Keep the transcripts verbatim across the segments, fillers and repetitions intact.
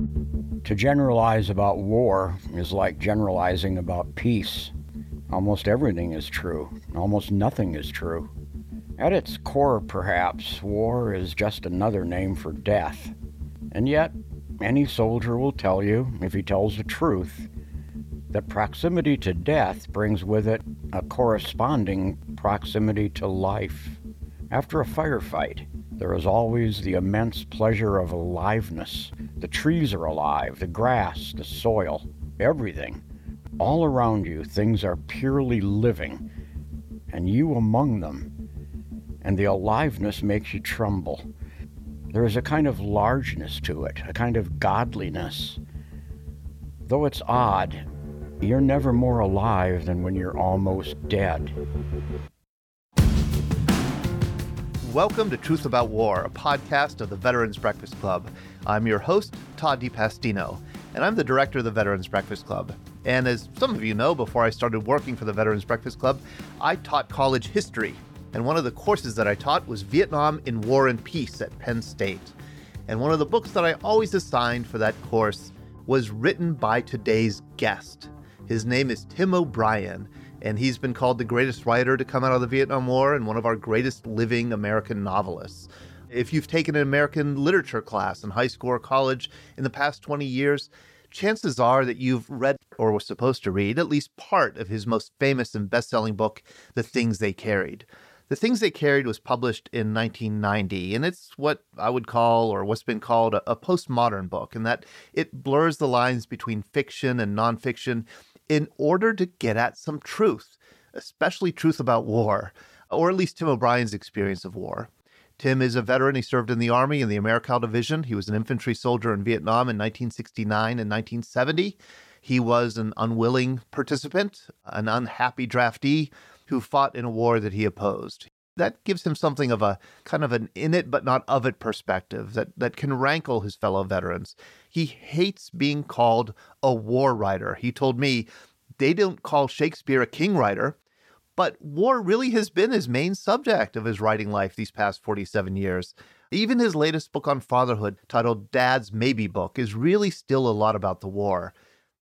To generalize about war is like generalizing about peace. Almost everything is true. Almost nothing is true. At its core, perhaps, war is just another name for death. And yet, any soldier will tell you, if he tells the truth, that proximity to death brings with it a corresponding proximity to life. After a firefight, there is always the immense pleasure of aliveness. The trees are alive, the grass, the soil, everything. All around you, things are purely living, and you among them. And the aliveness makes you tremble. There is a kind of largeness to it, a kind of godliness. Though it's odd, you're never more alive than when you're almost dead. Welcome to Truth About War, a podcast of the Veterans Breakfast Club. I'm your host, Todd DiPastino, and I'm the director of the Veterans Breakfast Club. And as some of you know, before I started working for the Veterans Breakfast Club, I taught college history. And one of the courses that I taught was Vietnam in War and Peace at Penn State. And one of the books that I always assigned for that course was written by today's guest. His name is Tim O'Brien, and he's been called the greatest writer to come out of the Vietnam War and one of our greatest living American novelists. If you've taken an American literature class in high school or college in the past twenty years, chances are that you've read or were supposed to read at least part of his most famous and best-selling book, The Things They Carried. The Things They Carried was published in nineteen ninety, and it's what I would call, or what's been called, a, a postmodern book, in that it blurs the lines between fiction and nonfiction in order to get at some truth, especially truth about war, or at least Tim O'Brien's experience of war. Tim is a veteran. He served in the Army in the Americal Division. He was an infantry soldier in Vietnam in nineteen sixty-nine and nineteen seventy. He was an unwilling participant, an unhappy draftee who fought in a war that he opposed. That gives him something of a kind of an in it but not of it perspective that, that can rankle his fellow veterans. He hates being called a war writer. He told me they don't call Shakespeare a king writer, but war really has been his main subject of his writing life these past forty-seven years. Even his latest book on fatherhood, titled Dad's Maybe Book, is really still a lot about the war.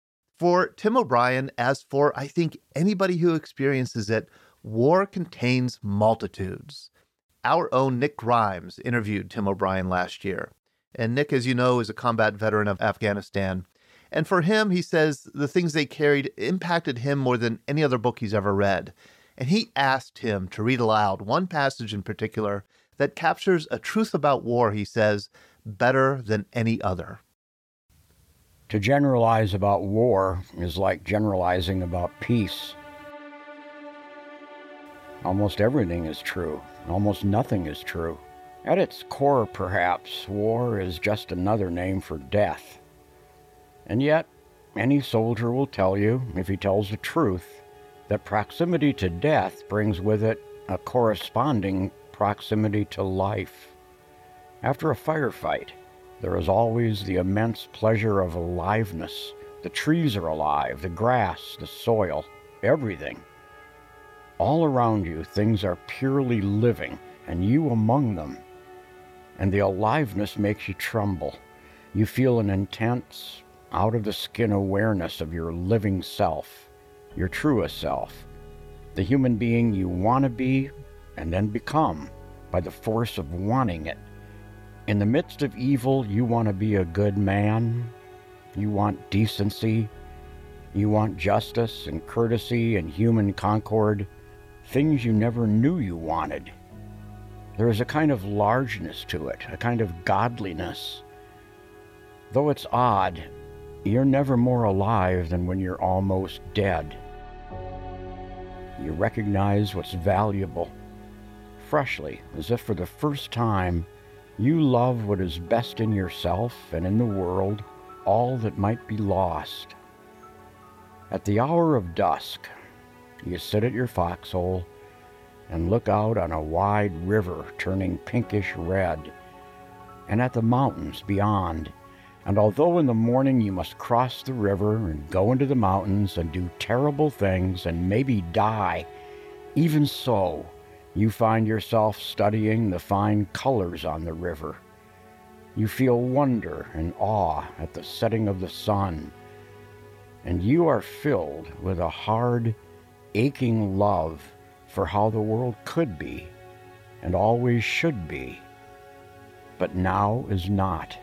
For Tim O'Brien, as for, I think, anybody who experiences it, war contains multitudes. Our own Nick Grimes interviewed Tim O'Brien last year. And Nick, as you know, is a combat veteran of Afghanistan. And for him, he says The Things They Carried impacted him more than any other book he's ever read. And he asked him to read aloud one passage in particular that captures a truth about war, he says, better than any other. To generalize about war is like generalizing about peace. Almost everything is true. Almost nothing is true. At its core, perhaps, war is just another name for death. And yet, any soldier will tell you, if he tells the truth, that proximity to death brings with it a corresponding proximity to life. After a firefight, there is always the immense pleasure of aliveness. The trees are alive, the grass, the soil, everything. All around you, things are purely living, and you among them. And the aliveness makes you tremble. You feel an intense, out-of-the-skin awareness of your living self, your truest self, the human being you want to be and then become by the force of wanting it. In the midst of evil, you want to be a good man. You want decency. You want justice and courtesy and human concord, things you never knew you wanted. There is a kind of largeness to it, a kind of godliness. Though it's odd, you're never more alive than when you're almost dead. You recognize what's valuable. Freshly, as if for the first time, you love what is best in yourself and in the world, all that might be lost. At the hour of dusk, you sit at your foxhole and look out on a wide river turning pinkish red, and at the mountains beyond. And although in the morning you must cross the river and go into the mountains and do terrible things and maybe die, even so, you find yourself studying the fine colors on the river. You feel wonder and awe at the setting of the sun, and you are filled with a hard, aching love for how the world could be and always should be, but now is not.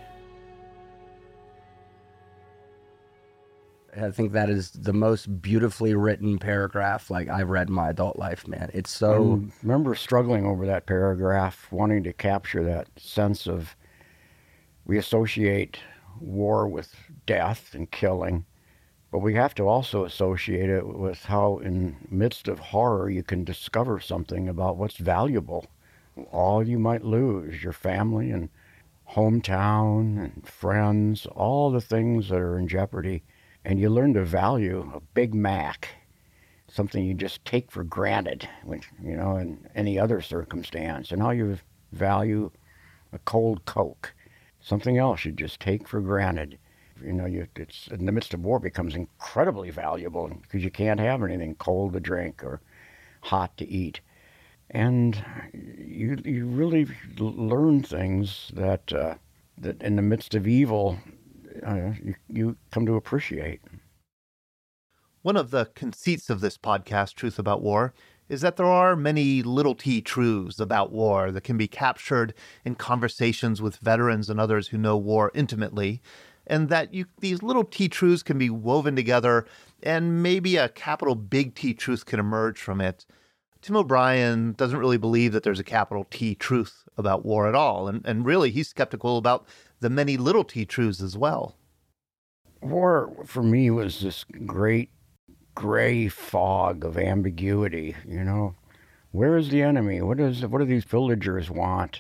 I think that is the most beautifully written paragraph like I've read in my adult life, man. It's so... I remember struggling over that paragraph, wanting to capture that sense of, we associate war with death and killing, but we have to also associate it with how in the midst of horror you can discover something about what's valuable. All you might lose, your family and hometown and friends, all the things that are in jeopardy. And you learn to value a Big Mac, something you just take for granted, which, you know, in any other circumstance. And how you value a cold Coke, something else you just take for granted. You know, you, it's in the midst of war, it becomes incredibly valuable because you can't have anything cold to drink or hot to eat. And you you really learn things that uh, that in the midst of evil, Uh, you, you come to appreciate. One of the conceits of this podcast, Truth About War, is that there are many little T truths about war that can be captured in conversations with veterans and others who know war intimately, and that you, these little T truths can be woven together, and maybe a capital big T truth can emerge from it. Tim O'Brien doesn't really believe that there's a capital T truth about war at all, and, and really he's skeptical about the many little T truths as well. War, for me, was this great gray fog of ambiguity, you know. Where is the enemy? What is? What do these villagers want?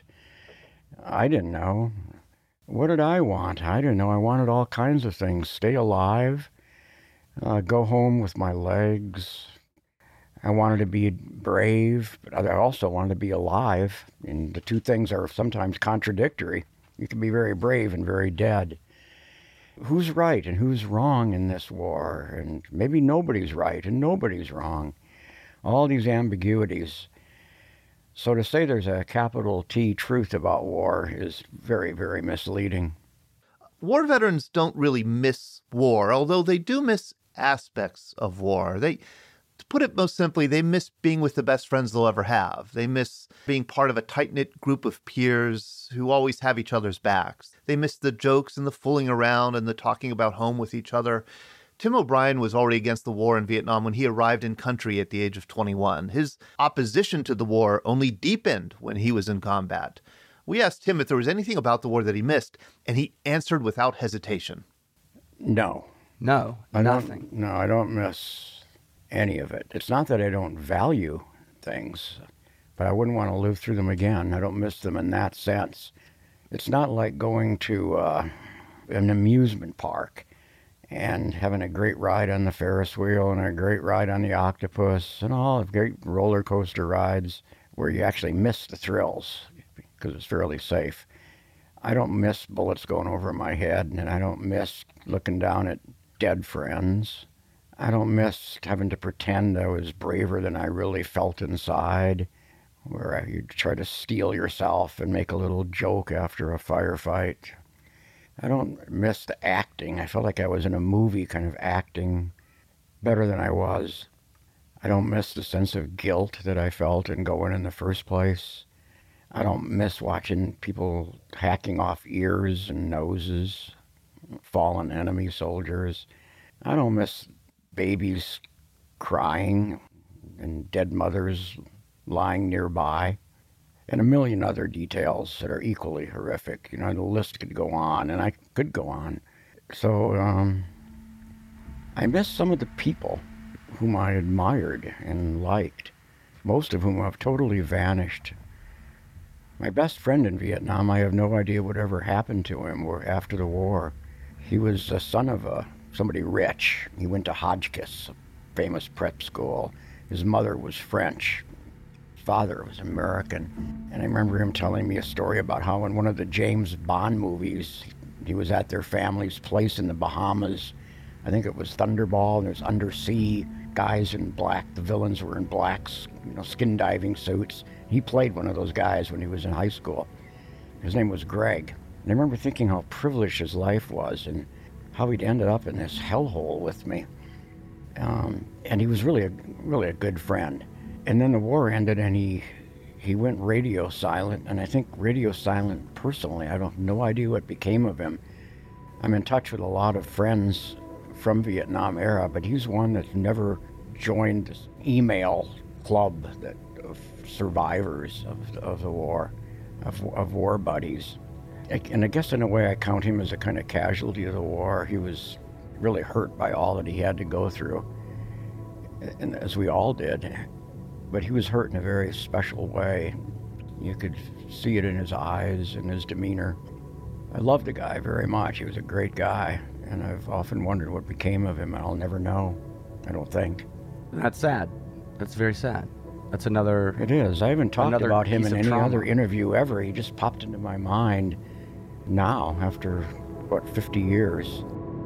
I didn't know. What did I want? I didn't know. I wanted all kinds of things. Stay alive, uh, go home with my legs. I wanted to be brave, but I also wanted to be alive. And the two things are sometimes contradictory. You can be very brave and very dead. Who's right and who's wrong in this war? And maybe nobody's right and nobody's wrong. All these ambiguities. So to say there's a capital T truth about war is very, very misleading. War veterans don't really miss war, although they do miss aspects of war. They... To put it most simply, they miss being with the best friends they'll ever have. They miss being part of a tight-knit group of peers who always have each other's backs. They miss the jokes and the fooling around and the talking about home with each other. Tim O'Brien was already against the war in Vietnam when he arrived in country at the age of twenty-one. His opposition to the war only deepened when he was in combat. We asked him if there was anything about the war that he missed, and he answered without hesitation. No. No, I nothing. Don't, no, I don't miss any of it. It's not that I don't value things, but I wouldn't want to live through them again. I don't miss them in that sense. It's not like going to uh, an amusement park and having a great ride on the Ferris wheel and a great ride on the octopus and all the great roller coaster rides where you actually miss the thrills because it's fairly safe. I don't miss bullets going over my head, and I don't miss looking down at dead friends. I don't miss having to pretend I was braver than I really felt inside, where you try to steel yourself and make a little joke after a firefight. I don't miss the acting. I felt like I was in a movie kind of acting better than I was. I don't miss the sense of guilt that I felt in going in the first place. I don't miss watching people hacking off ears and noses, fallen enemy soldiers. I don't miss babies crying and dead mothers lying nearby, and a million other details that are equally horrific. You know, the list could go on, and I could go on. So um, I miss some of the people whom I admired and liked, most of whom have totally vanished. My best friend in Vietnam, I have no idea what ever happened to him after the war. He was the son of a somebody rich. He went to Hotchkiss, a famous prep school. His mother was French. His father was American. And I remember him telling me a story about how in one of the James Bond movies, he was at their family's place in the Bahamas. I think it was Thunderball, and there's undersea guys in black. The villains were in blacks, you know, skin diving suits. He played one of those guys when he was in high school. His name was Greg. And I remember thinking how privileged his life was and how he'd ended up in this hellhole with me. Um, and he was really a, really a good friend. And then the war ended and he he went radio silent. And I think radio silent personally, I don't have no idea what became of him. I'm in touch with a lot of friends from Vietnam era, but he's one that's never joined this email club that of survivors of, of the war, of, of war buddies. And I guess in a way I count him as a kind of casualty of the war. He was really hurt by all that he had to go through, and as we all did. But he was hurt in a very special way. You could see it in his eyes and his demeanor. I loved the guy very much. He was a great guy, and I've often wondered what became of him, and I'll never know, I don't think. That's sad. That's very sad. That's another... It is. I haven't talked another about him piece in of any trauma. other interview ever. He just popped into my mind now, after, what, fifty years.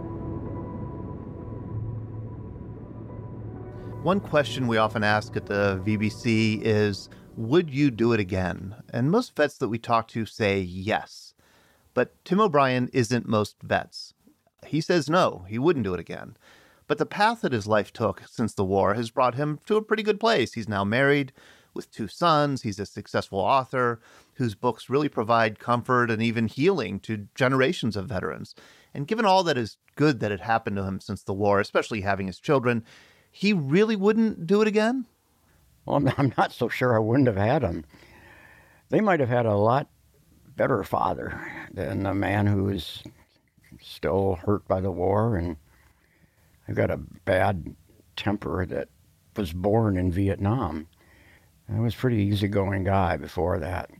One question we often ask at the V B C is, would you do it again? And most vets that we talk to say yes. But Tim O'Brien isn't most vets. He says no, he wouldn't do it again. But the path that his life took since the war has brought him to a pretty good place. He's now married with two sons. He's a successful author whose books really provide comfort and even healing to generations of veterans. And given all that is good that had happened to him since the war, especially having his children, he really wouldn't do it again? Well, I'm, I'm not so sure I wouldn't have had him. They might have had a lot better father than a man who is still hurt by the war, and I've got a bad temper that was born in Vietnam. I was a pretty easygoing guy before that.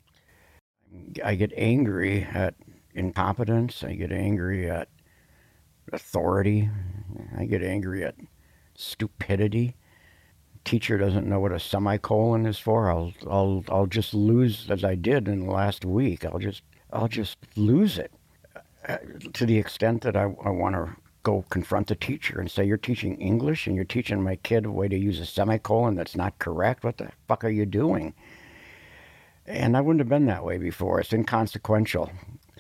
I get angry at incompetence. I get angry at authority. I get angry at stupidity. Teacher doesn't know what a semicolon is for. I'll I'll I'll just lose, as I did in the last week. I'll just I'll just lose it uh, to the extent that I I want to go confront the teacher and say, you're teaching English and you're teaching my kid a way to use a semicolon that's not correct. What the fuck are you doing? And I wouldn't have been that way before. It's inconsequential.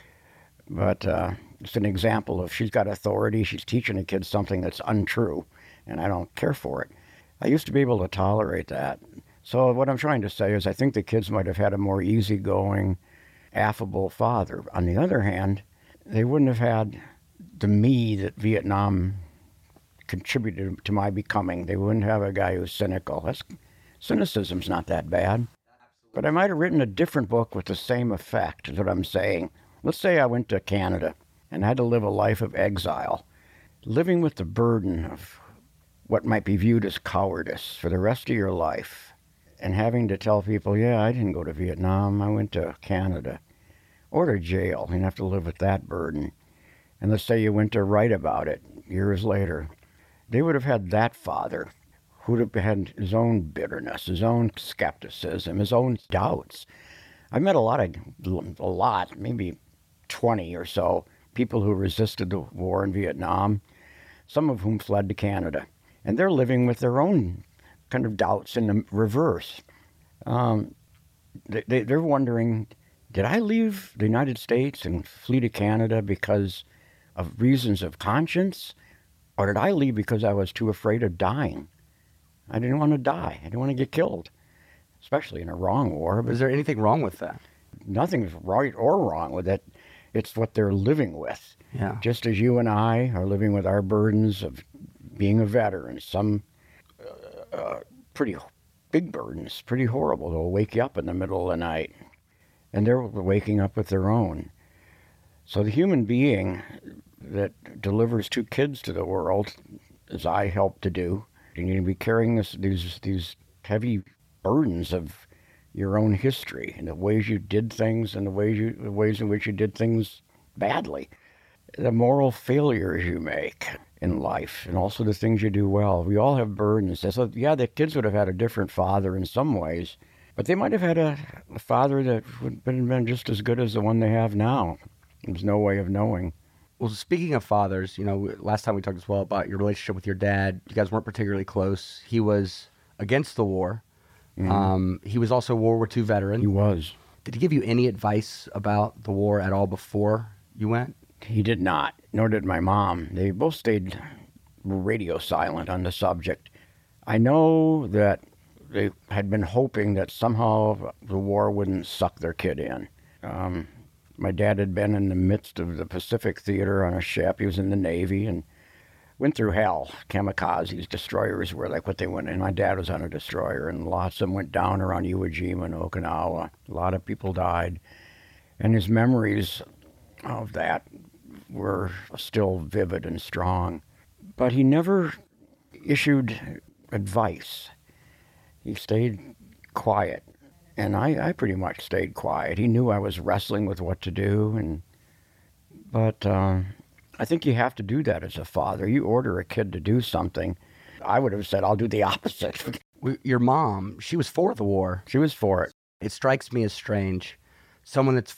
But uh, it's an example of she's got authority. She's teaching a kid something that's untrue, and I don't care for it. I used to be able to tolerate that. So what I'm trying to say is I think the kids might have had a more easygoing, affable father. On the other hand, they wouldn't have had the me that Vietnam contributed to my becoming. They wouldn't have a guy who's cynical. That's, cynicism's not that bad. But I might have written a different book with the same effect, is what I'm saying. Let's say I went to Canada and had to live a life of exile, living with the burden of what might be viewed as cowardice for the rest of your life, and having to tell people, yeah, I didn't go to Vietnam, I went to Canada, or to jail, and have to live with that burden. And let's say you went to write about it years later. They would have had that father who would have had his own bitterness, his own skepticism, his own doubts. I met a lot of, a lot, maybe twenty or so, people who resisted the war in Vietnam, some of whom fled to Canada. And they're living with their own kind of doubts in the reverse. Um, they, they, they're wondering, did I leave the United States and flee to Canada because of reasons of conscience? Or did I leave because I was too afraid of dying? I didn't want to die. I didn't want to get killed, especially in a wrong war. But Is there anything wrong with that? nothing's right or wrong with it. It's what they're living with. Yeah. Just as you and I are living with our burdens of being a veteran, some uh, uh, pretty big burdens, pretty horrible. They'll wake you up in the middle of the night, and they're waking up with their own. So the human being that delivers two kids to the world, as I helped to do, you need to be carrying this, these these heavy burdens of your own history and the ways you did things and the ways you the ways in which you did things badly, the moral failures you make in life, and also the things you do well. We all have burdens. So yeah, the kids would have had a different father in some ways, but they might have had a, a father that would have been just as good as the one they have now. There's no way of knowing. Well, speaking of fathers, you know, last time we talked as well about your relationship with your dad. You guys weren't particularly close. He was against the war. Mm-hmm. Um, he was also a World War Two veteran. He was. Did he give you any advice about the war at all before you went? He did not, nor did my mom. They both stayed radio silent on the subject. I know that they had been hoping that somehow the war wouldn't suck their kid in. Um, my dad had been in the midst of the Pacific Theater on a ship. He was in the Navy and went through hell. Kamikazes, destroyers were like what they went in. My dad was on a destroyer, and lots of them went down around Iwo Jima and Okinawa. A lot of people died. And his memories of that were still vivid and strong. But he never issued advice. He stayed quiet. And I, I pretty much stayed quiet. He knew I was wrestling with what to do. and But uh, I think you have to do that as a father. You order a kid to do something. I would have said, I'll do the opposite. Your mom, she was for the war. She was for it. It strikes me as strange. Someone that's,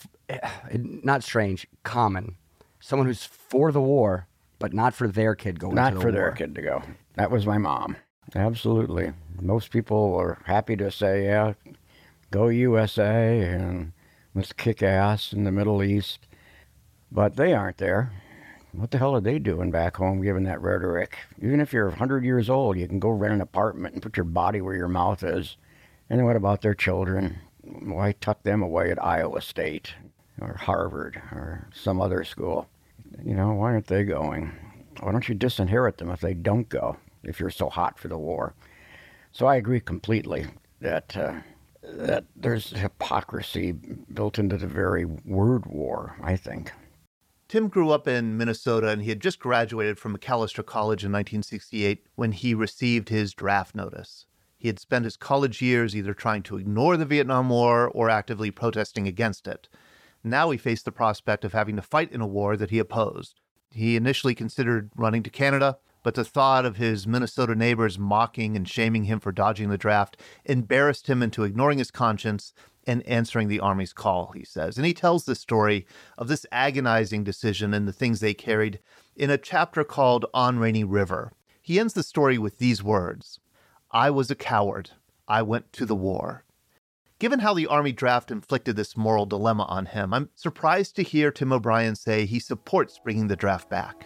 not strange, common. Someone who's for the war, but not for their kid going Not to the for war. their kid to go. That was my mom. Absolutely. Most people are happy to say, yeah, go U S A and let's kick ass in the Middle East. But they aren't there. What the hell are they doing back home given that rhetoric? Even if you're one hundred years old, you can go rent an apartment and put your body where your mouth is. And what about their children? Why tuck them away at Iowa State or Harvard or some other school? You know, why aren't they going? Why don't you disinherit them if they don't go, if you're so hot for the war? So I agree completely that uh, that there's hypocrisy built into the very word war, I think. Tim grew up in Minnesota, and he had just graduated from Macalester College in nineteen sixty-eight when he received his draft notice. He had spent his college years either trying to ignore the Vietnam War or actively protesting against it. Now he faced the prospect of having to fight in a war that he opposed. He initially considered running to Canada, but the thought of his Minnesota neighbors mocking and shaming him for dodging the draft embarrassed him into ignoring his conscience and answering the Army's call, he says. And he tells the story of this agonizing decision and the things they carried in a chapter called On Rainy River. He ends the story with these words: "I was a coward. I went to the war." Given how the Army draft inflicted this moral dilemma on him, I'm surprised to hear Tim O'Brien say he supports bringing the draft back.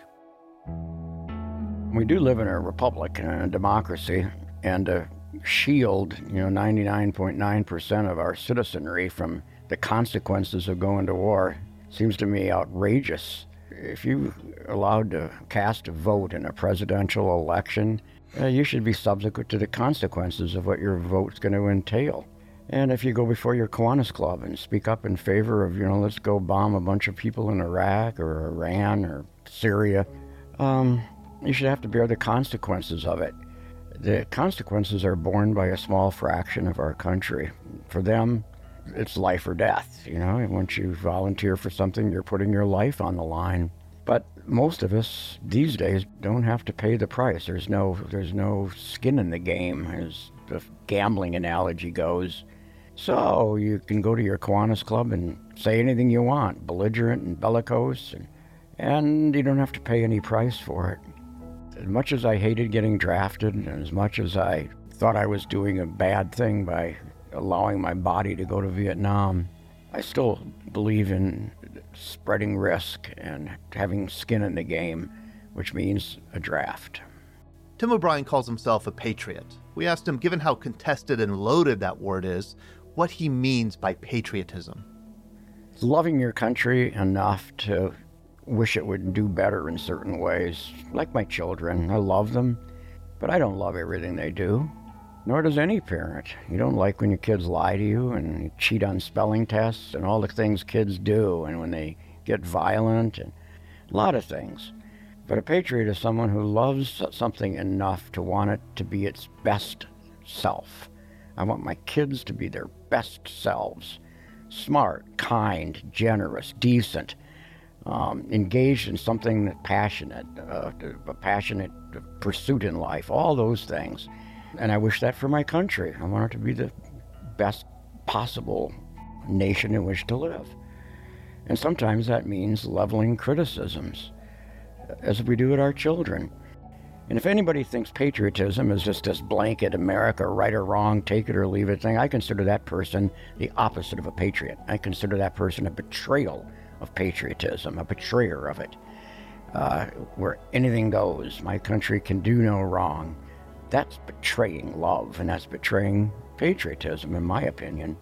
We do live in a republic and a democracy, and to shield, you know, ninety-nine point nine percent of our citizenry from the consequences of going to war seems to me outrageous. If you are allowed to cast a vote in a presidential election, uh, you should be subject to the consequences of what your vote's going to entail. And if you go before your Kiwanis Club and speak up in favor of, you know, let's go bomb a bunch of people in Iraq or Iran or Syria, um, you should have to bear the consequences of it. The consequences are borne by a small fraction of our country. For them, it's life or death, you know. And once you volunteer for something, you're putting your life on the line. But most of us these days don't have to pay the price. There's no, there's no skin in the game, as the gambling analogy goes. So you can go to your Kiwanis Club and say anything you want, belligerent and bellicose, and, and you don't have to pay any price for it. As much as I hated getting drafted, and as much as I thought I was doing a bad thing by allowing my body to go to Vietnam, I still believe in spreading risk and having skin in the game, which means a draft. Tim O'Brien calls himself a patriot. We asked him, given how contested and loaded that word is, what he means by patriotism. Loving your country enough to wish it would do better in certain ways. Like my children, I love them, but I don't love everything they do. Nor does any parent. You don't like when your kids lie to you and you cheat on spelling tests and all the things kids do, and when they get violent and a lot of things. But a patriot is someone who loves something enough to want it to be its best self. I want my kids to be their best selves. Smart, kind, generous, decent, um, engaged in something passionate, uh, a passionate pursuit in life, all those things. And I wish that for my country. I want it to be the best possible nation in which to live. And sometimes that means leveling criticisms, as we do with our children. And if anybody thinks patriotism is just this blanket America, right or wrong, take it or leave it thing, I consider that person the opposite of a patriot. I consider that person a betrayal of patriotism, a betrayer of it, uh, where anything goes. My country can do no wrong. That's betraying love, and that's betraying patriotism, in my opinion.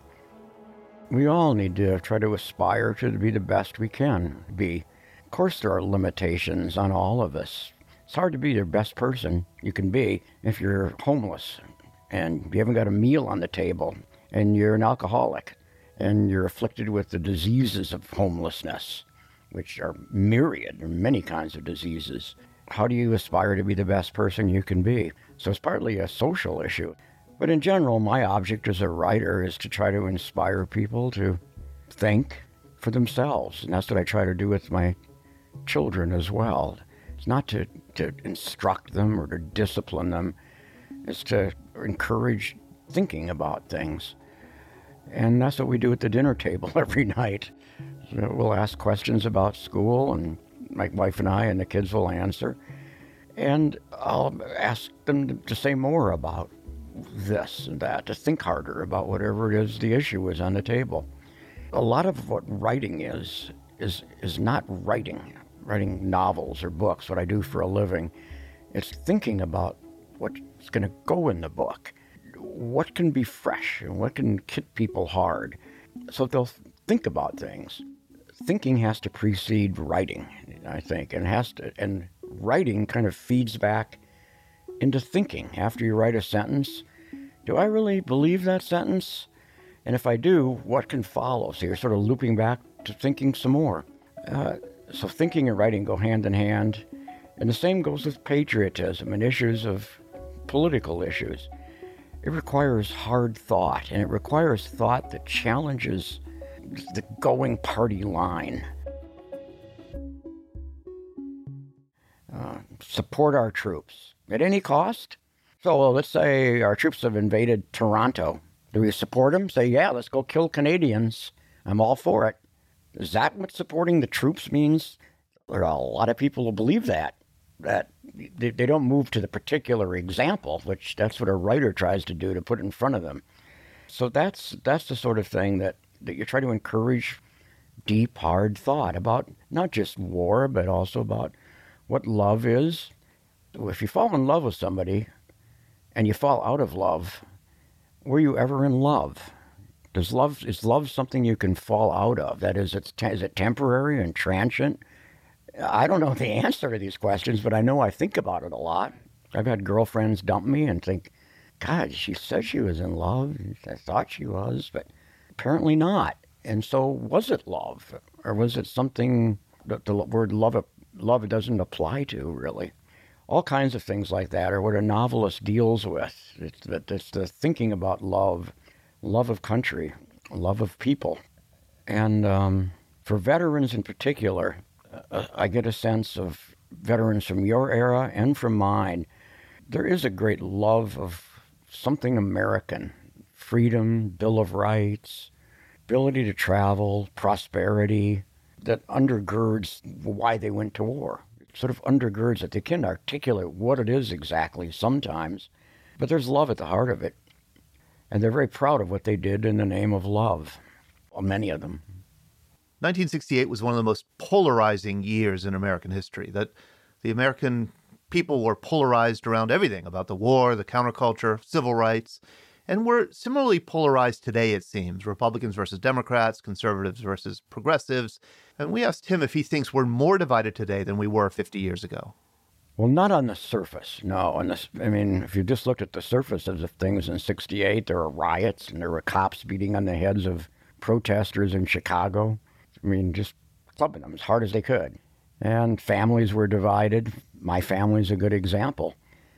We all need to try to aspire to be the best we can be. Of course, there are limitations on all of us. It's hard to be the best person you can be if you're homeless and you haven't got a meal on the table and you're an alcoholic and you're afflicted with the diseases of homelessness, which are myriad, there are many kinds of diseases. How do you aspire to be the best person you can be? So it's partly a social issue. But in general, my object as a writer is to try to inspire people to think for themselves. And that's what I try to do with my children as well. It's not to, to instruct them or to discipline them. It's to encourage thinking about things. And that's what we do at the dinner table every night. So we'll ask questions about school, and my wife and I and the kids will answer. And I'll ask them to say more about this and that, to think harder about whatever it is the issue is on the table. A lot of what writing is, is, is not writing. writing novels or books, what I do for a living. It's thinking about what's going to go in the book, what can be fresh and what can hit people hard. So they'll think about things. Thinking has to precede writing, I think, and has to, and writing kind of feeds back into thinking. After you write a sentence, do I really believe that sentence? And if I do, what can follow? So you're sort of looping back to thinking some more. Uh, So thinking and writing go hand in hand, and the same goes with patriotism and issues of political issues. It requires hard thought, and it requires thought that challenges the going party line. Uh, support our troops at any cost. So well, let's say our troops have invaded Toronto. Do we support them? Say, yeah, let's go kill Canadians. I'm all for it. Is that what supporting the troops means? There are a lot of people who believe that, that they, they don't move to the particular example, which that's what a writer tries to do, to put in front of them. So that's that's the sort of thing that, that you try to encourage deep, hard thought about not just war, but also about what love is. If you fall in love with somebody and you fall out of love, were you ever in love? Does love, is love something you can fall out of? That is, it's te- is it temporary and transient? I don't know the answer to these questions, but I know I think about it a lot. I've had girlfriends dump me and think, God, she said she was in love. I thought she was, but apparently not. And so was it love? Or was it something that the word love, love doesn't apply to, really? All kinds of things like that are what a novelist deals with. It's, it's the thinking about love. Love of country, love of people. And um, for veterans in particular, uh, I get a sense of veterans from your era and from mine. There is a great love of something American, freedom, Bill of Rights, ability to travel, prosperity, that undergirds why they went to war. It sort of undergirds it. They can't articulate what it is exactly sometimes, but there's love at the heart of it. And they're very proud of what they did in the name of love, well, many of them. nineteen sixty-eight was one of the most polarizing years in American history, that the American people were polarized around everything about the war, the counterculture, civil rights, and we're similarly polarized today, it seems, Republicans versus Democrats, conservatives versus progressives. And we asked him if he thinks we're more divided today than we were fifty years ago. Well, not on the surface, no. On this, I mean, if you just looked at the surface of things in sixty-eight, there were riots and there were cops beating on the heads of protesters in Chicago. I mean, just clubbing them as hard as they could. And families were divided. My family's a good example.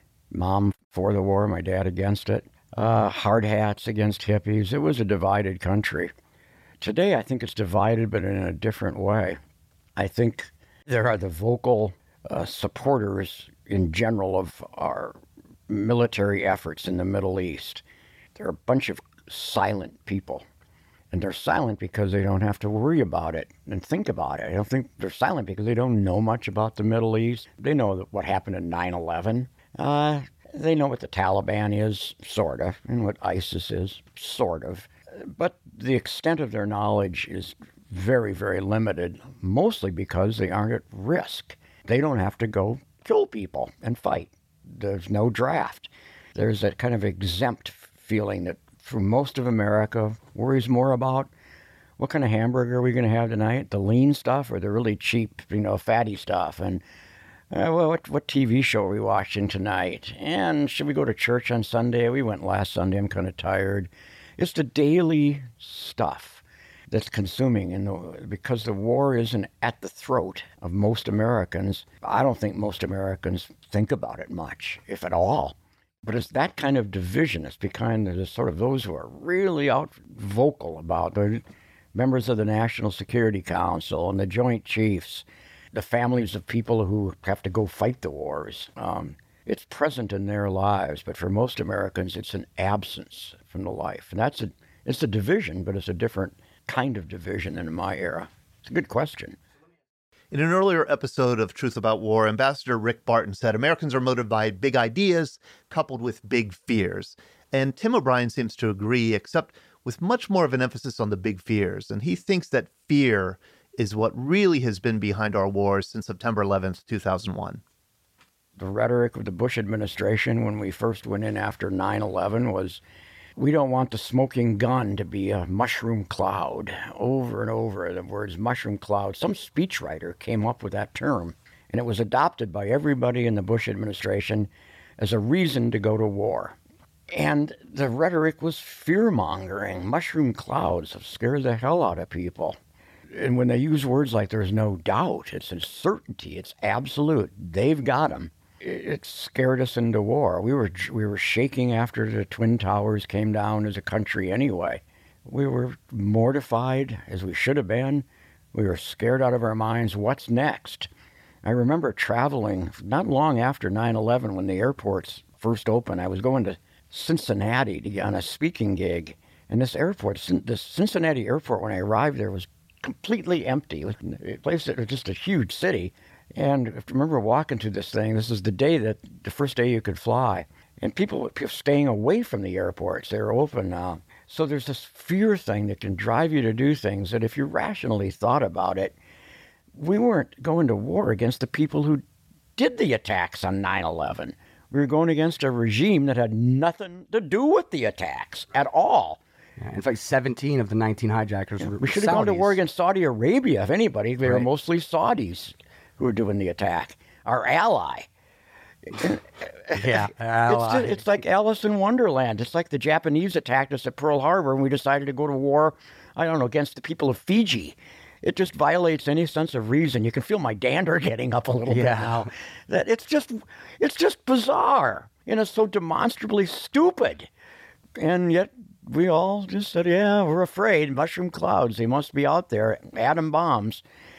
Mom for the war, my dad against it. Uh, hard hats against hippies. It was a divided country. Today, I think it's divided, but in a different way. I think there are the vocal Uh, supporters in general of our military efforts in the Middle East. They're a bunch of silent people. And they're silent because they don't have to worry about it and think about it. I don't think they're silent because they don't know much about the Middle East. They know that what happened in nine eleven. Uh, they know what the Taliban is, sort of, and what ISIS is, sort of. But the extent of their knowledge is very, very limited, mostly because they aren't at risk. They don't have to go kill people and fight. There's no draft. There's that kind of exempt feeling that for most of America worries more about what kind of hamburger are we going to have tonight, the lean stuff or the really cheap, you know, fatty stuff, and uh, well, what what T V show are we watching tonight, and should we go to church on Sunday? We went last Sunday. I'm kind of tired. It's the daily stuff that's consuming, and the, because the war isn't at the throat of most Americans, I don't think most Americans think about it much, if at all. But it's that kind of division. It's behind the sort of those who are really out vocal about the members of the National Security Council and the Joint Chiefs, the families of people who have to go fight the wars. Um, it's present in their lives, but for most Americans, it's an absence from the life. And that's a, it's a division, but it's a different kind of division than in my era. It's a good question. In an earlier episode of Truth About War, Ambassador Rick Barton said Americans are motivated by big ideas coupled with big fears. And Tim O'Brien seems to agree, except with much more of an emphasis on the big fears. And he thinks that fear is what really has been behind our wars since September eleventh, two thousand one. The rhetoric of the Bush administration when we first went in after nine eleven was, we don't want the smoking gun to be a mushroom cloud. Over and over, the words mushroom cloud. Some speechwriter came up with that term, and it was adopted by everybody in the Bush administration as a reason to go to war. And the rhetoric was fear-mongering. Mushroom clouds have scared the hell out of people. And when they use words like there's no doubt, it's a certainty, it's absolute, they've got them. It scared us into war. We were we were shaking after the Twin Towers came down as a country anyway. We were mortified, as we should have been. We were scared out of our minds. What's next? I remember traveling not long after nine eleven when the airports first opened. I was going to Cincinnati to get on a speaking gig. And this airport, this Cincinnati airport, when I arrived there, was completely empty. It was a place that was just a huge city. And I remember walking through this thing. This is the day that, the first day you could fly. And people were staying away from the airports. They're open now. So there's this fear thing that can drive you to do things that if you rationally thought about it, we weren't going to war against the people who did the attacks on nine eleven. We were going against a regime that had nothing to do with the attacks at all. Yeah, in fact, seventeen of the nineteen hijackers Yeah, were we should have Saudis. gone to war against Saudi Arabia, if anybody. They were Right. mostly Saudis who were doing the attack. Our ally. Yeah, It's, ally. it's like Alice in Wonderland. It's like the Japanese attacked us at Pearl Harbor and we decided to go to war, I don't know, against the people of Fiji. It just violates any sense of reason. You can feel my dander getting up a little Yeah. bit now. That it's just, it's just bizarre. And it's so demonstrably stupid. And yet we all just said, yeah, we're afraid. Mushroom clouds, they must be out there. Atom bombs.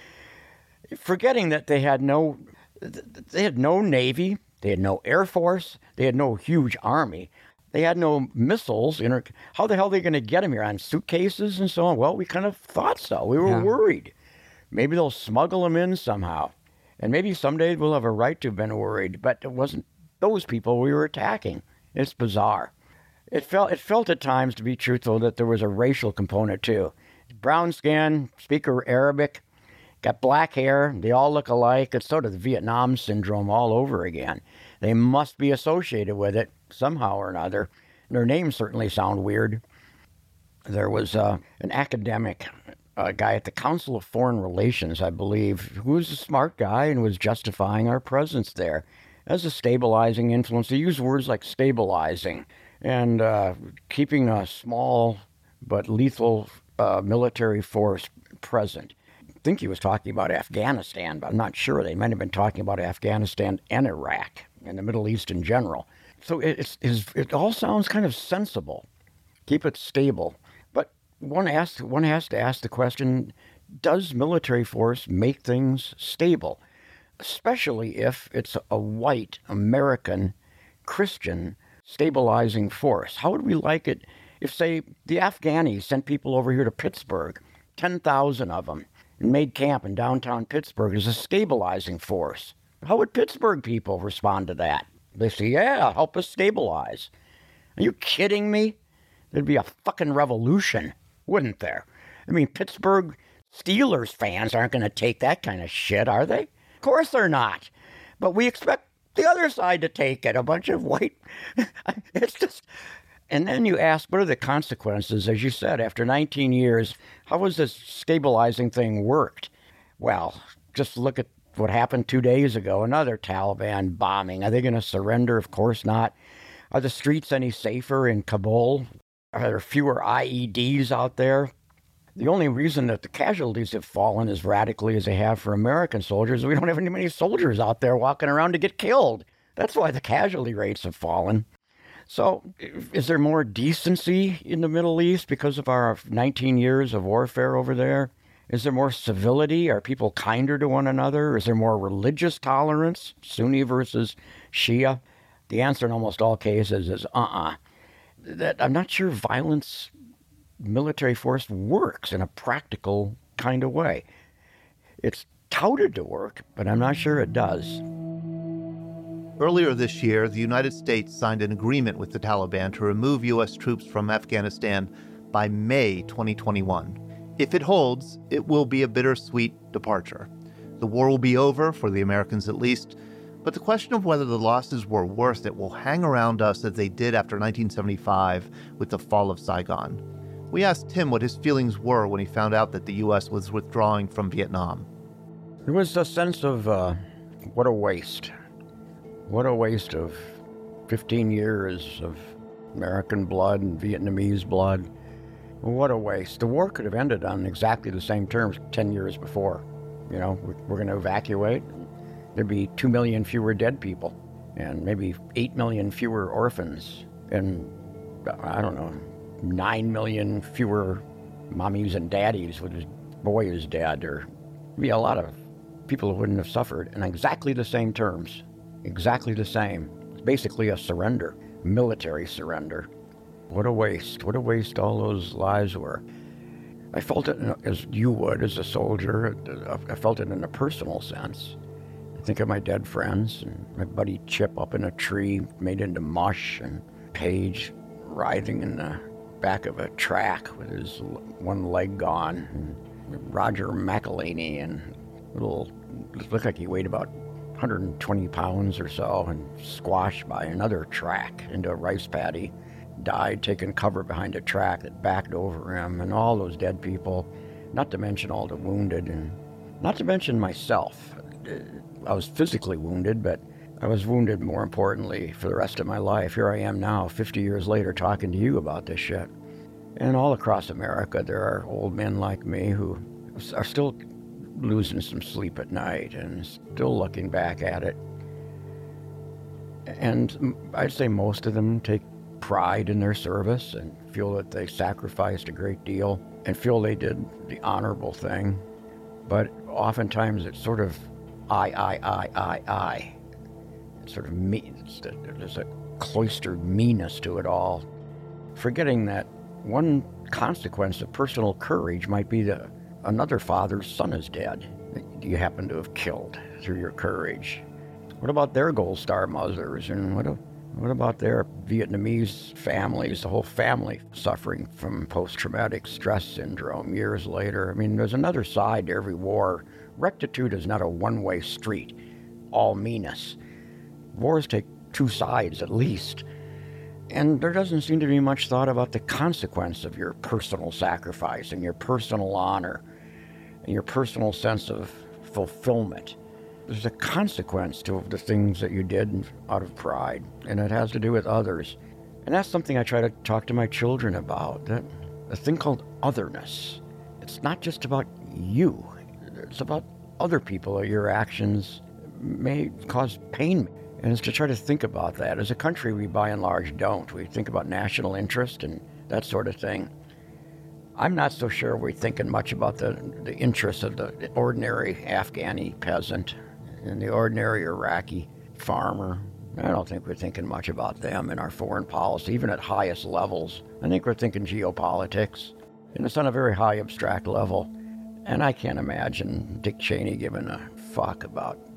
Forgetting that they had no, they had no Navy. They had no Air Force. They had no huge army. They had no missiles. You know, how the hell are they going to get them here? On suitcases and so on? Well, we kind of thought so. We were Yeah. worried. Maybe they'll smuggle them in somehow. And maybe someday we'll have a right to have been worried. But it wasn't those people we were attacking. It's bizarre. It felt, it felt at times, to be truthful, that there was a racial component too. Brown skin, speak Arabic, got black hair, they all look alike. It's sort of the Vietnam syndrome all over again. They must be associated with it somehow or another. Their names certainly sound weird. There was uh, an academic, a guy at the Council of Foreign Relations, I believe, who was a smart guy and was justifying our presence there as a stabilizing influence. He used words like stabilizing and uh, keeping a small but lethal uh, military force present. I think he was talking about Afghanistan, but I'm not sure. They might have been talking about Afghanistan and Iraq and the Middle East in general. So it, it's, it's, it all sounds kind of sensible. Keep it stable. But one, asks, one has to ask the question, does military force make things stable? Especially if it's a white, American, Christian stabilizing force. How would we like it if, say, the Afghanis sent people over here to Pittsburgh, ten thousand of them, and made camp in downtown Pittsburgh as a stabilizing force? How would Pittsburgh people respond to that? They say, yeah, help us stabilize. Are you kidding me? There'd be a fucking revolution, wouldn't there? I mean, Pittsburgh Steelers fans aren't going to take that kind of shit, are they? Of course they're not. But we expect the other side to take it. A bunch of white... It's just... And then you ask, what are the consequences? As you said, after nineteen years, how has this stabilizing thing worked? Well, just look at what happened two days ago. Another Taliban bombing. Are they going to surrender? Of course not. Are the streets any safer in Kabul? Are there fewer I E Ds out there? The only reason that the casualties have fallen as radically as they have for American soldiers, we don't have any many soldiers out there walking around to get killed. That's why the casualty rates have fallen. So is there more decency in the Middle East because of our nineteen years of warfare over there? Is there more civility? Are people kinder to one another? Is there more religious tolerance, Sunni versus Shia? The answer in almost all cases is uh-uh. That I'm not sure violence, military force works in a practical kind of way. It's touted to work, but I'm not sure it does. Earlier this year, the United States signed an agreement with the Taliban to remove U S troops from Afghanistan by May twenty twenty-one. If it holds, it will be a bittersweet departure. The war will be over, for the Americans at least, but the question of whether the losses were worth it will hang around us as they did after nineteen seventy-five with the fall of Saigon. We asked Tim what his feelings were when he found out that the U S was withdrawing from Vietnam. There was a sense of, uh, what a waste. What a waste of fifteen years of American blood and Vietnamese blood. What a waste. The war could have ended on exactly the same terms ten years before. You know, we're going to evacuate. There'd be two million fewer dead people and maybe eight million fewer orphans and, I don't know, nine million fewer mommies and daddies with his boy is dead, or be a lot of people who wouldn't have suffered in exactly the same terms. Exactly the same. It's basically a surrender, military surrender. What a waste. What a waste all those lives were. I felt it as you would as a soldier. I felt it in a personal sense. I think of my dead friends and my buddy Chip up in a tree made into mush, and Paige writhing in the back of a track with his one leg gone, and Roger McElhaney and little, looked like he weighed about one hundred twenty pounds or so and squashed by another track into a rice paddy. Died taking cover behind a track that backed over him, and all those dead people, not to mention all the wounded, and not to mention myself. I was physically wounded, but I was wounded more importantly for the rest of my life. Here I am now, fifty years later, talking to you about this shit. And all across America, there are old men like me who are still losing some sleep at night and still looking back at it. And I'd say most of them take pride in their service and feel that they sacrificed a great deal and feel they did the honorable thing. But oftentimes it's sort of I, I, I, I, I. It's sort of me. It's, there's a cloistered meanness to it all. Forgetting that one consequence of personal courage might be that another father's son is dead that you happen to have killed through your courage. What about their Gold Star mothers, and what, what about their Vietnamese families, the whole family suffering from post-traumatic stress syndrome years later? I mean, there's another side to every war. Rectitude is not a one-way street, all meanness. Wars take two sides at least. And there doesn't seem to be much thought about the consequence of your personal sacrifice and your personal honor and your personal sense of fulfillment. There's a consequence to the things that you did out of pride, and it has to do with others. And that's something I try to talk to my children about, that a thing called otherness. It's not just about you. It's about other people. Your actions may cause pain. And it's to try to think about that. As a country, we by and large don't. We think about national interest and that sort of thing. I'm not so sure we're thinking much about the, the interests of the ordinary Afghani peasant and the ordinary Iraqi farmer. I don't think we're thinking much about them in our foreign policy, even at highest levels. I think we're thinking geopolitics, and it's on a very high abstract level. And I can't imagine Dick Cheney giving a fuck about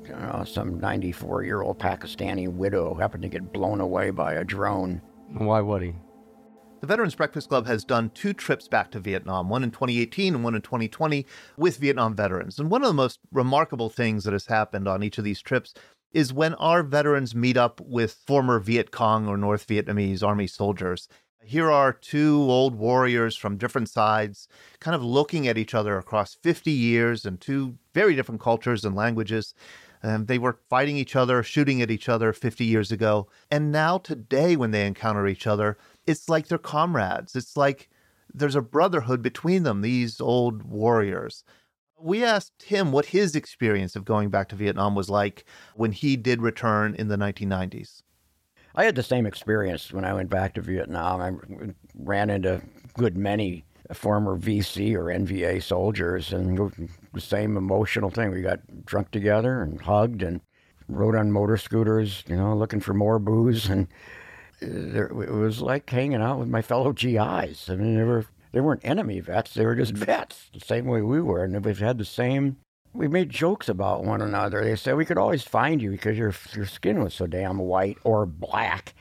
you know, some ninety-four-year-old Pakistani widow happened to get blown away by a drone. Why would he? The Veterans Breakfast Club has done two trips back to Vietnam, one in twenty eighteen and one in twenty twenty, with Vietnam veterans. And one of the most remarkable things that has happened on each of these trips is when our veterans meet up with former Viet Cong or North Vietnamese Army soldiers. Here are two old warriors from different sides, kind of looking at each other across fifty years and two very different cultures and languages. Um, they were fighting each other, shooting at each other fifty years ago. And now today, when they encounter each other, it's like they're comrades. It's like there's a brotherhood between them, these old warriors. We asked him what his experience of going back to Vietnam was like when he did return in the nineteen nineties. I had the same experience when I went back to Vietnam. I ran into a good many former V C or N V A soldiers, and the same emotional thing. We got drunk together and hugged and rode on motor scooters, you know, looking for more booze. And there, it was like hanging out with my fellow G Is. I mean, they, were, they weren't enemy vets. They were just vets, the same way we were. And we've had the same... We made jokes about one another. They said we could always find you because your your skin was so damn white or black.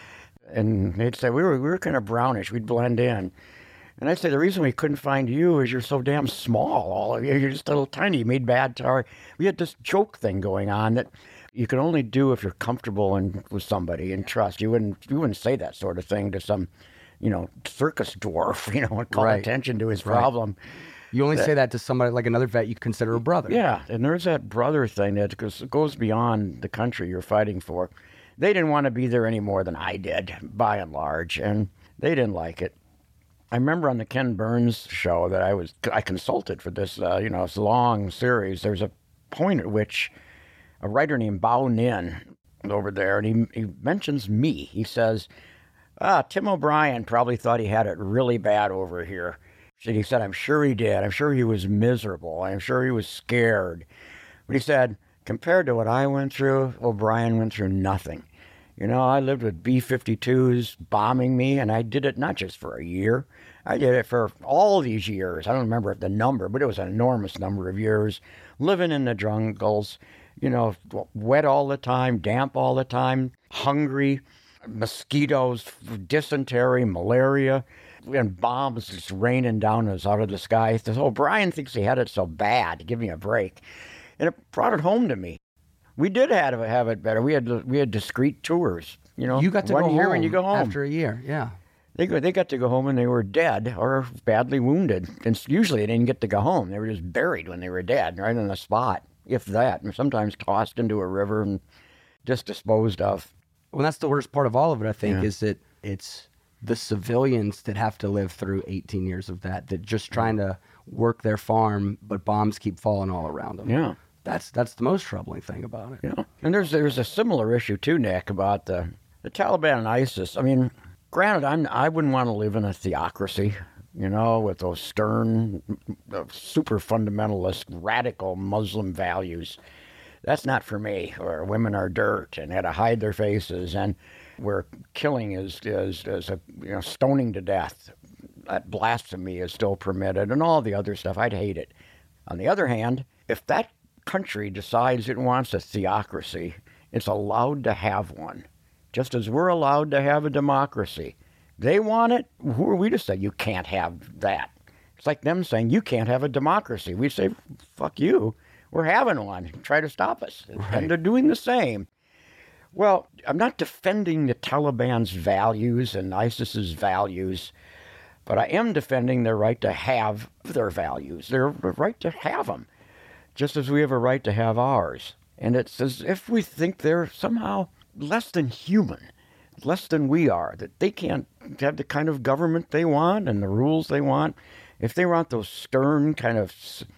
And they'd say we were we were kind of brownish. We'd blend in. And I'd say the reason we couldn't find you is you're so damn small. All of you, you're just a little tiny. You made bad tar. We had this joke thing going on that you can only do if you're comfortable and with somebody and trust. You wouldn't you wouldn't say that sort of thing to some, you know, circus dwarf, you know, and call Right. attention to his Right. problem. You only say that to somebody like another vet you consider a brother. Yeah, and there's that brother thing that goes, goes beyond the country you're fighting for. They didn't want to be there any more than I did, by and large, and they didn't like it. I remember on the Ken Burns show that I was I consulted for this, uh, you know, this long series. There's a point at which a writer named Bao Ninh over there, and he he mentions me. He says, "Ah, Tim O'Brien probably thought he had it really bad over here." He said, I'm sure he did. I'm sure he was miserable. I'm sure he was scared. But he said, compared to what I went through, O'Brien went through nothing. You know, I lived with B fifty-twos bombing me, and I did it not just for a year. I did it for all these years. I don't remember the number, but it was an enormous number of years, living in the jungles, you know, wet all the time, damp all the time, hungry, mosquitoes, dysentery, malaria, and bombs just raining down us out of the sky. He says, oh, Brian thinks he had it so bad. Give me a break. And it brought it home to me. We did have, have it better. We had we had discreet tours. You know, You got to one go year home when you go home. after a year, yeah. They go, they got to go home and they were dead or badly wounded. And usually they didn't get to go home. They were just buried when they were dead, right on the spot, if that. And sometimes tossed into a river and just disposed of. Well, that's the worst part of all of it, I think, Yeah. is that it's the civilians that have to live through eighteen years of that, that just trying to work their farm, but bombs keep falling all around them. Yeah. That's that's the most troubling thing about it. Yeah. And there's there's a similar issue too, Nick, about the, the Taliban and ISIS. I mean, granted, I'm, I wouldn't want to live in a theocracy, you know, with those stern, uh, super fundamentalist, radical Muslim values. That's not for me. Or women are dirt and had to hide their faces, and where killing is is, is a, you know, stoning to death. That blasphemy is still permitted, and all the other stuff. I'd hate it. On the other hand, if that country decides it wants a theocracy, it's allowed to have one, just as we're allowed to have a democracy. They want it. Who are we to say you can't have that? It's like them saying you can't have a democracy. We say, fuck you. We're having one. Try to stop us. Right. And they're doing the same. Well, I'm not defending the Taliban's values and ISIS's values, but I am defending their right to have their values, their right to have them, just as we have a right to have ours. And it's as if we think they're somehow less than human, less than we are, that they can't have the kind of government they want and the rules they want. If they want those stern kind of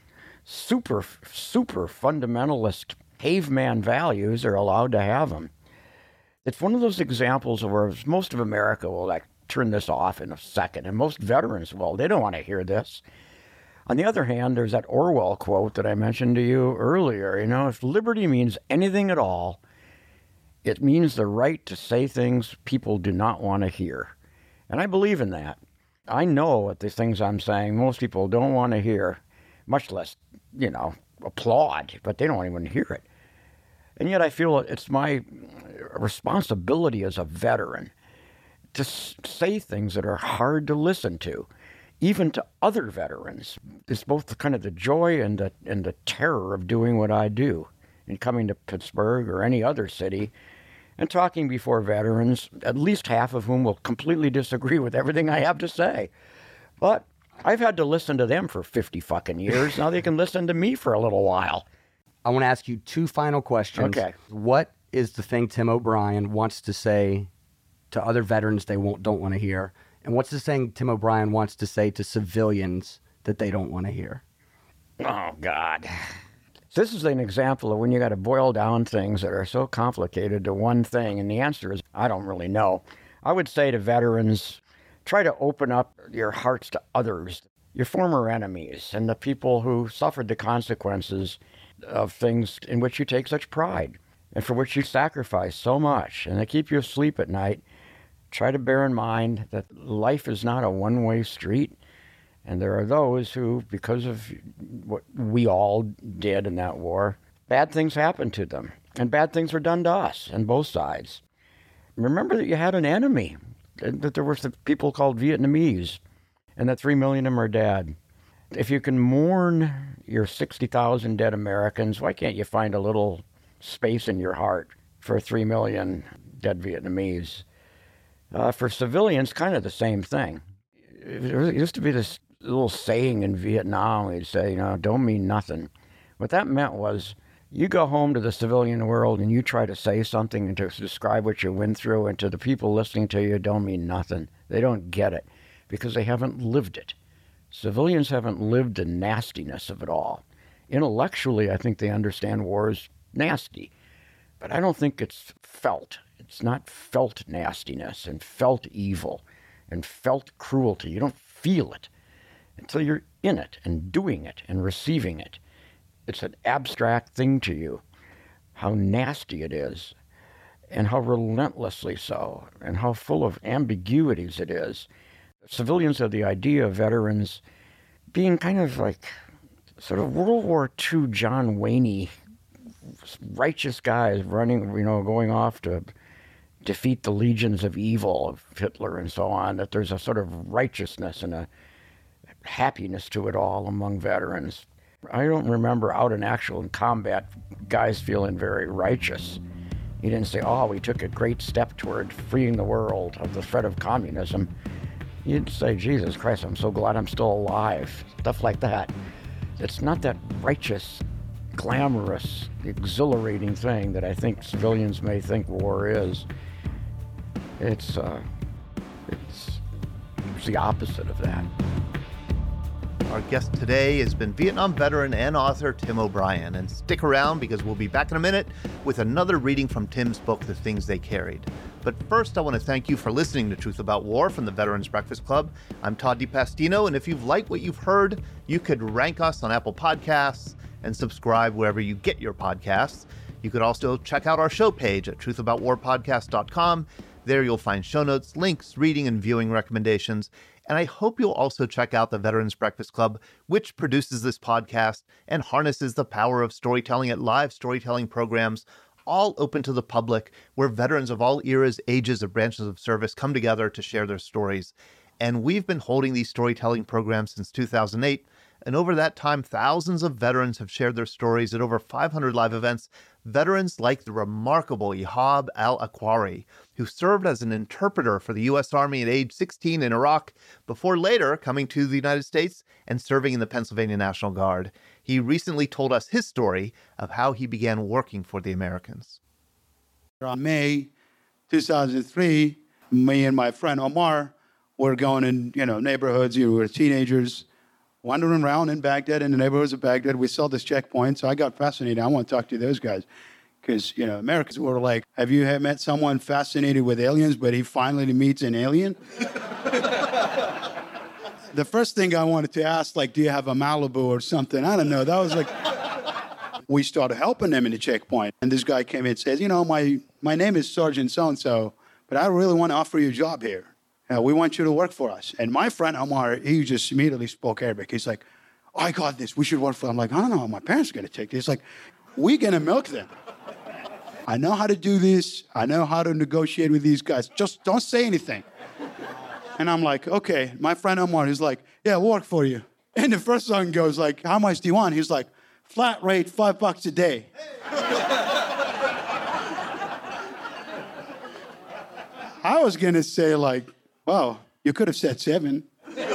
super, super fundamentalist caveman values, they're allowed to have them. It's one of those examples where most of America will like turn this off in a second, and most veterans will. They don't want to hear this. On the other hand, there's that Orwell quote that I mentioned to you earlier. You know, if liberty means anything at all, it means the right to say things people do not want to hear. And I believe in that. I know that the things I'm saying most people don't want to hear, much less, you know, applaud, but they don't even hear it. And yet I feel it's my responsibility as a veteran to s- say things that are hard to listen to, even to other veterans. It's both the, kind of the joy and the, and the terror of doing what I do and coming to Pittsburgh or any other city and talking before veterans, at least half of whom will completely disagree with everything I have to say. But I've had to listen to them for fifty fucking years. Now they can listen to me for a little while. I want to ask you two final questions. Okay. What is the thing Tim O'Brien wants to say to other veterans they won't don't want to hear? And what's the thing Tim O'Brien wants to say to civilians that they don't want to hear? Oh, God. This is an example of when you got to boil down things that are so complicated to one thing, and the answer is, I don't really know. I would say to veterans, try to open up your hearts to others, your former enemies, and the people who suffered the consequences of things in which you take such pride and for which you sacrifice so much, and they keep you asleep at night. Try to bear in mind that life is not a one-way street. And there are those who, because of what we all did in that war, bad things happened to them. And bad things were done to us on both sides. Remember that you had an enemy, that there were the people called Vietnamese, and that three million of them are dead. If you can mourn your sixty thousand dead Americans, why can't you find a little space in your heart for three million dead Vietnamese? Uh, for civilians, kind of the same thing. It used to be this little saying in Vietnam, we'd say, you know, don't mean nothing. What that meant was, you go home to the civilian world and you try to say something and to describe what you went through, and to the people listening to you, don't mean nothing. They don't get it because they haven't lived it. Civilians haven't lived the nastiness of it all. Intellectually, I think they understand war is nasty, but I don't think it's felt. It's not felt nastiness and felt evil and felt cruelty. You don't feel it until you're in it and doing it and receiving it. It's an abstract thing to you, how nasty it is, and how relentlessly so, and how full of ambiguities it is. Civilians have the idea of veterans being kind of like sort of World War Two John Wayne-y, righteous guys running, you know, going off to defeat the legions of evil of Hitler and so on, that there's a sort of righteousness and a happiness to it all among veterans. I don't remember out in actual combat guys feeling very righteous. You didn't say, oh, we took a great step toward freeing the world of the threat of communism. You'd say, Jesus Christ, I'm so glad I'm still alive. Stuff like that. It's not that righteous, glamorous, exhilarating thing that I think civilians may think war is. It's, uh, it's, it's the opposite of that. Our guest today has been Vietnam veteran and author Tim O'Brien. And stick around because we'll be back in a minute with another reading from Tim's book, The Things They Carried. But first, I want to thank you for listening to Truth About War from the Veterans Breakfast Club. I'm Todd DePastino, and if you've liked what you've heard, you could rank us on Apple Podcasts and subscribe wherever you get your podcasts. You could also check out our show page at truth about war podcast dot com. There you'll find show notes, links, reading and viewing recommendations. And I hope you'll also check out the Veterans Breakfast Club, which produces this podcast and harnesses the power of storytelling at live storytelling programs, all open to the public, where veterans of all eras, ages, and branches of service come together to share their stories. And we've been holding these storytelling programs since two thousand eight. And over that time, thousands of veterans have shared their stories at over five hundred live events. Veterans like the remarkable Ihab al-Akwari, who served as an interpreter for the U S Army at age sixteen in Iraq, before later coming to the United States and serving in the Pennsylvania National Guard. He recently told us his story of how he began working for the Americans. On May two thousand three, me and my friend Omar were going in, you know, neighborhoods. You know, we were teenagers, wandering around in Baghdad, in the neighborhoods of Baghdad. We saw this checkpoint, so I got fascinated. I want to talk to those guys because, you know, Americans were like, have you met someone fascinated with aliens, but he finally meets an alien? The first thing I wanted to ask, like, do you have a Malibu or something? I don't know. That was like, we started helping them in the checkpoint. And this guy came in and says, you know, my, my name is Sergeant so-and-so, but I really want to offer you a job here. Uh, we want you to work for us. And my friend Omar, he just immediately spoke Arabic. He's like, oh, I got this. We should work for them. I'm like, I don't know how my parents are going to take this. He's like, we're going to milk them. I know how to do this. I know how to negotiate with these guys. Just don't say anything. And I'm like, okay. My friend Omar, he's like, yeah, we'll work for you. And the first song goes like, how much do you want? He's like, flat rate, five bucks a day. I was going to say like, wow, you could have said seven.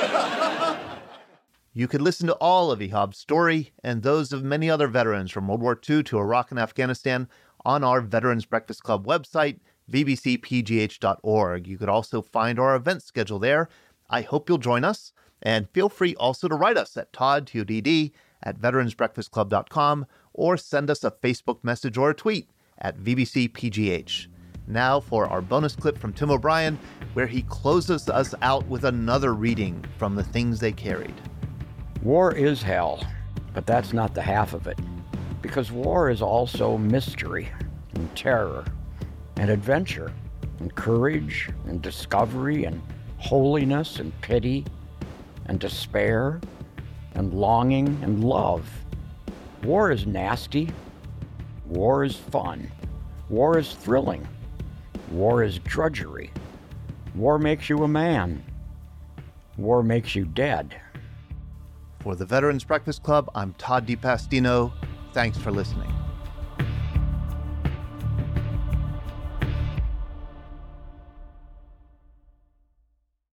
You could listen to all of Ehab's story and those of many other veterans from World War Two to Iraq and Afghanistan on our Veterans Breakfast Club website, v b c p g h dot org. You could also find our event schedule there. I hope you'll join us. And feel free also to write us at Todd, T O D D, at veterans breakfast club dot com or send us a Facebook message or a tweet at v b c p g h. Now for our bonus clip from Tim O'Brien, where he closes us out with another reading from The Things They Carried. War is hell, but that's not the half of it, because war is also mystery and terror and adventure and courage and discovery and holiness and pity and despair and longing and love. War is nasty. War is fun. War is thrilling. War is drudgery. War makes you a man. War makes you dead. For the Veterans Breakfast Club, I'm Todd DePastino. Thanks for listening.